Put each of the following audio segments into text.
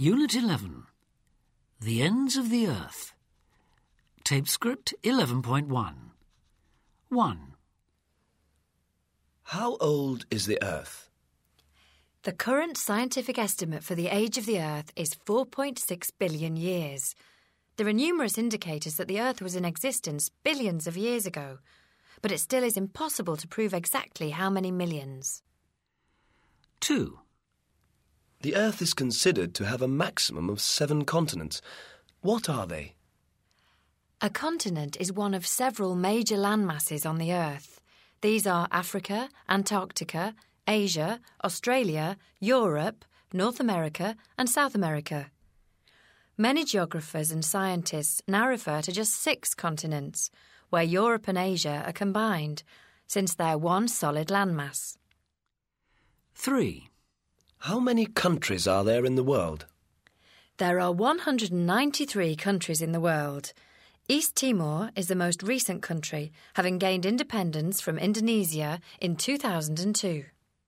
Unit 11. The Ends of the Earth. Tape script 11.1. 1. How old is the Earth? The current scientific estimate for the age of the Earth is 4.6 billion years. There are numerous indicators that the Earth was in existence billions of years ago, but it still is impossible to prove exactly how many millions. 2. The Earth is considered to have a maximum of 7 continents. What are they? A continent is one of several major landmasses on the Earth. These are Africa, Antarctica, Asia, Australia, Europe, North America and South America. Many geographers and scientists now refer to just 6 continents, where Europe and Asia are combined, since they're one solid landmass. 3. How many countries are there in the world? There are 193 countries in the world. East Timor is the most recent country, having gained independence from Indonesia in 2002.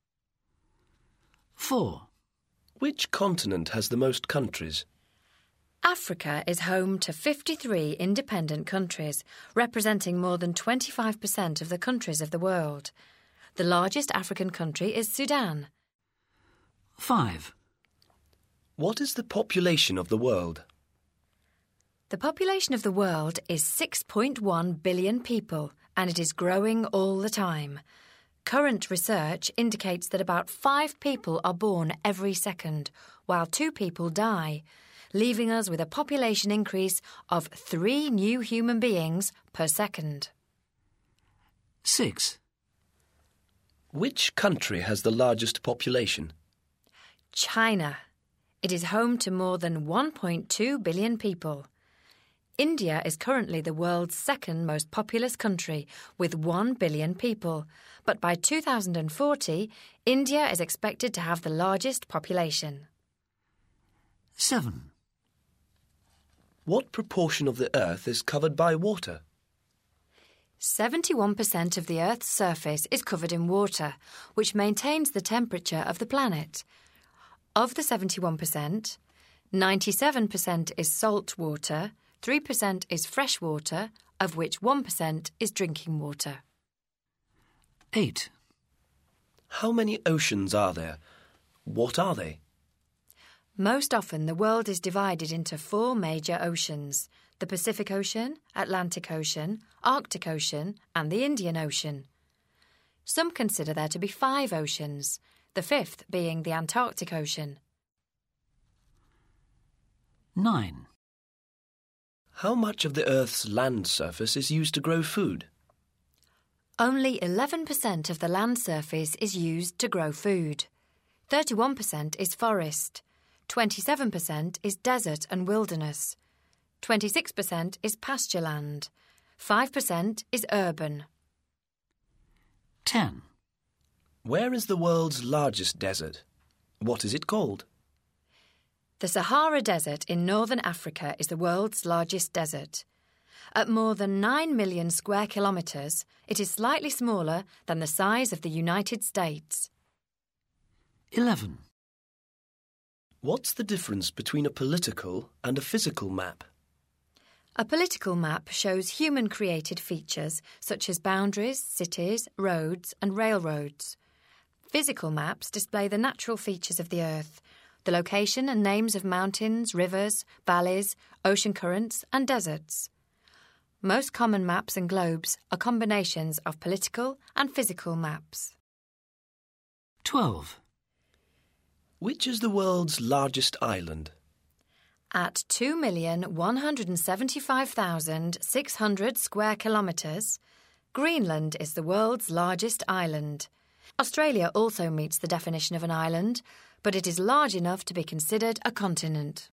4. Which continent has the most countries? Africa is home to 53 independent countries, representing more than 25% of the countries of the world. The largest African country is Sudan. 5. What is the population of the world? The population of the world is 6.1 billion people, and it is growing all the time. Current research indicates that about 5 people are born every second, while 2 people die, leaving us with a population increase of 3 new human beings per second. 6. Which country has the largest population? China. It is home to more than 1.2 billion people. India is currently the world's second most populous country, with 1 billion people. But by 2040, India is expected to have the largest population. 7. What proportion of the Earth is covered by water? 71% of the Earth's surface is covered in water, which maintains the temperature of the planet. Of the 71%, 97% is salt water, 3% is fresh water, of which 1% is drinking water. 8. How many oceans are there? What are they? Most often, the world is divided into 4 major oceans: the Pacific Ocean, Atlantic Ocean, Arctic Ocean, and the Indian Ocean. Some consider there to be 5 oceans, the 5th being the Antarctic Ocean. 9. How much of the Earth's land surface is used to grow food? Only 11% of the land surface is used to grow food. 31% is forest. 27% is desert and wilderness. 26% is pasture land. 5% is urban. 10. Where is the world's largest desert? What is it called? The Sahara Desert in northern Africa is the world's largest desert. At more than 9 million square kilometres, it is slightly smaller than the size of the United States. 11. What's the difference between a political and a physical map? A political map shows human-created features such as boundaries, cities, roads and railroads. Physical maps display the natural features of the Earth, the location and names of mountains, rivers, valleys, ocean currents and deserts. Most common maps and globes are combinations of political and physical maps. 12. Which is the world's largest island? At 2,175,600 square kilometres, Greenland is the world's largest island. Australia also meets the definition of an island, but it is large enough to be considered a continent.